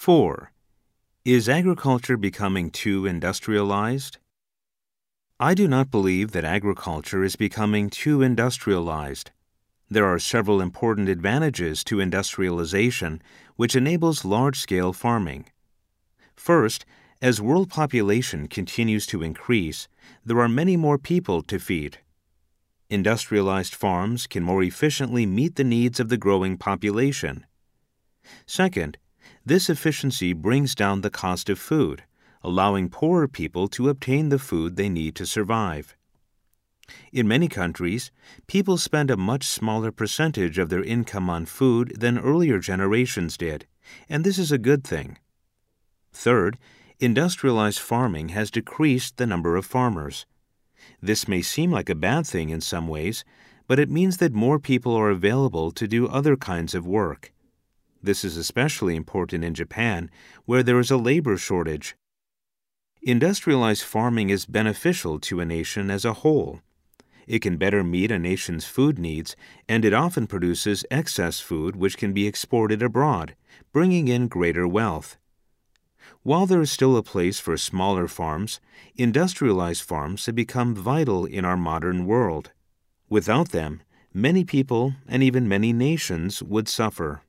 4. Is agriculture becoming too industrialized? I do not believe that agriculture is becoming too industrialized. There are several important advantages to industrialization, which enables large-scale farming. First, as world population continues to increase, there are many more people to feed. Industrialized farms can more efficiently meet the needs of the growing population. Second, this efficiency brings down the cost of food, allowing poorer people to obtain the food they need to survive. In many countries, people spend a much smaller percentage of their income on food than earlier generations did, and this is a good thing. Third, industrialized farming has decreased the number of farmers. This may seem like a bad thing in some ways, but it means that more people are available to do other kinds of work. This is especially important in Japan, where there is a labor shortage. Industrialized farming is beneficial to a nation as a whole. It can better meet a nation's food needs, and it often produces excess food which can be exported abroad, bringing in greater wealth. While there is still a place for smaller farms, industrialized farms have become vital in our modern world. Without them, many people and even many nations would suffer.